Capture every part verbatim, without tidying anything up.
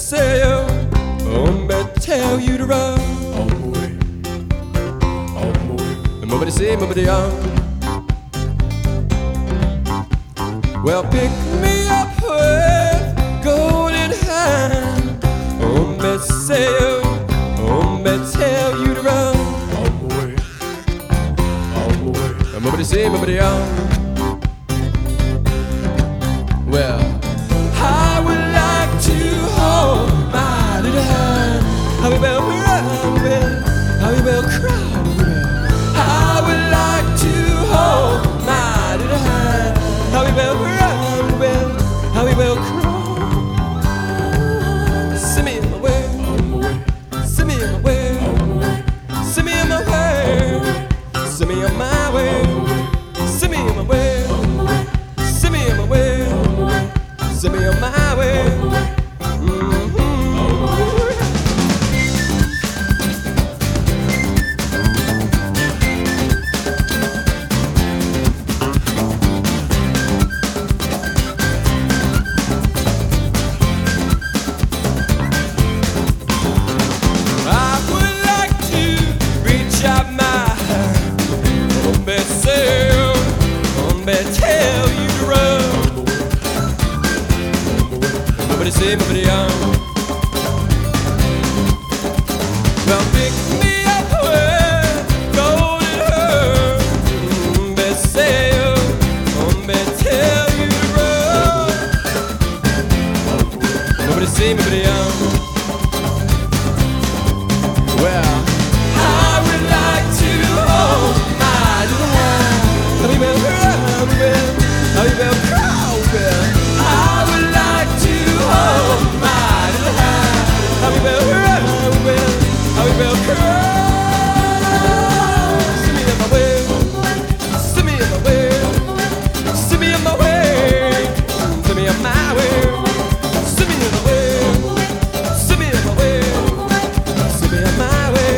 say you, hombre, tell you to run. Oh boy, oh boy. Nobody say, nobody on. Well, pick me up with golden hand. Hombre, say you, hombre, tell you to run. Oh boy, oh boy. Nobody say, nobody on. Well, I would like to hold my little hand. How we will run with, how we will cry with. I would like to hold my little hand. How we will run with, how we will cry. Send me in my way, send me in my way, send me in my way, send me on my way, send me in my way, send me in my way. Send me on my way. Mm-hmm. I would like to reach out my hand. Hombre, say, hombre, tell you to run. Nobody say, nobody on. Well, pick me up with golden hair. Hombre, say, hombre, tell you to run. Nobody say, nobody on. Well, I would like to hold my little hand. How you will run with, how you will cry with. I would like to hold my little hand. How we will run with, how we will cry. Send me in my way, send me in my way, send me in my way, send me in my way, send me in my way, send me in my way, send me in my way.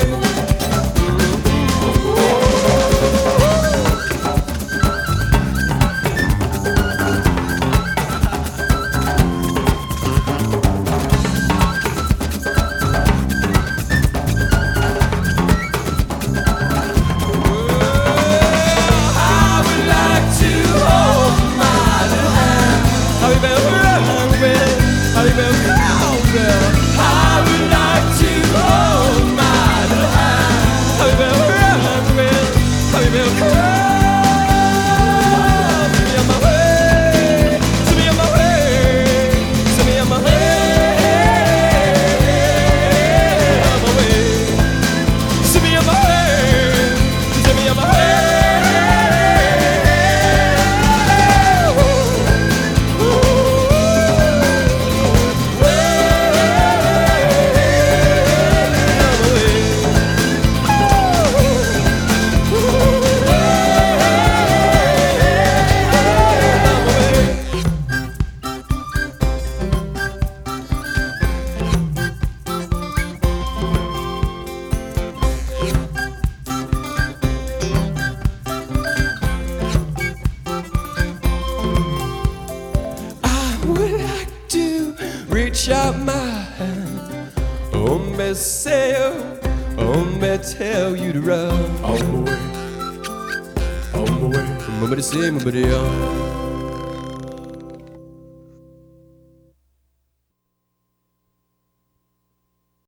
Reach out my hand. Hombre, say, hombre, tell you to run. Oh boy, oh boy. Nobody say, nobody on.